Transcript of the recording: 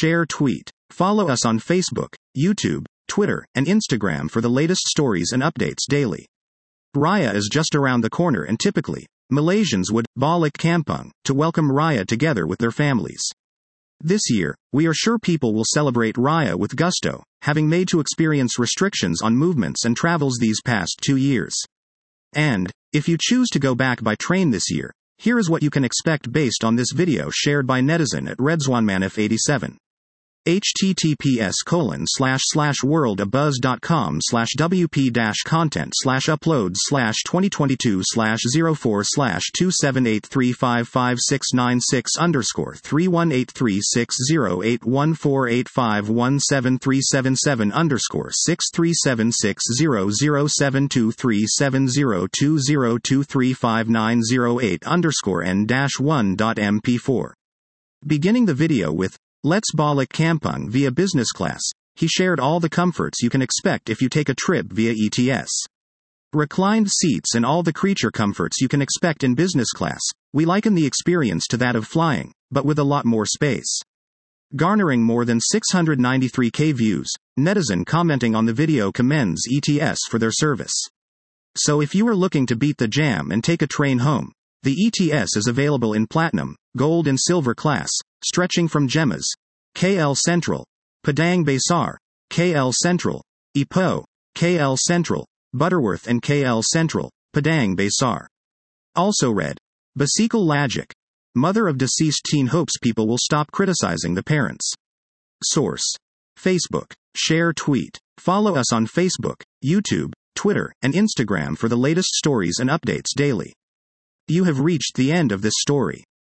share, tweet. Follow us on Facebook, YouTube, Twitter, and Instagram for the latest stories and updates daily. Raya is just around the corner, and typically, Malaysians would balik kampung to welcome Raya together with their families. This year, we are sure people will celebrate Raya with gusto, having made to experience restrictions on movements and travels these past 2 years. And, if you choose to go back by train this year, here is what you can expect based on this video shared by netizen at RedzwanManif87. https://world.abuzz.com/wp-content/uploads/2022/04673855696_3183600237908_n_. Beginning the video with "Let's balik kampung via business class," he shared all the comforts you can expect if you take a trip via ETS. Reclined seats and all the creature comforts you can expect in business class. We liken the experience to that of flying, but with a lot more space. Garnering more than 693k views, netizen commenting on the video commends ETS for their service. So if you are looking to beat the jam and take a train home, the ETS is available in Platinum, Gold and Silver class, stretching from Gemas, KL Central, Padang Besar, KL Central, Ipoh, KL Central, Butterworth and KL Central, Padang Besar. Also read, Basikal Lajik. Mother of deceased teen hopes people will stop criticizing the parents. Source: Facebook. Share, tweet. Follow us on Facebook, YouTube, Twitter, and Instagram for the latest stories and updates daily. You have reached the end of this story.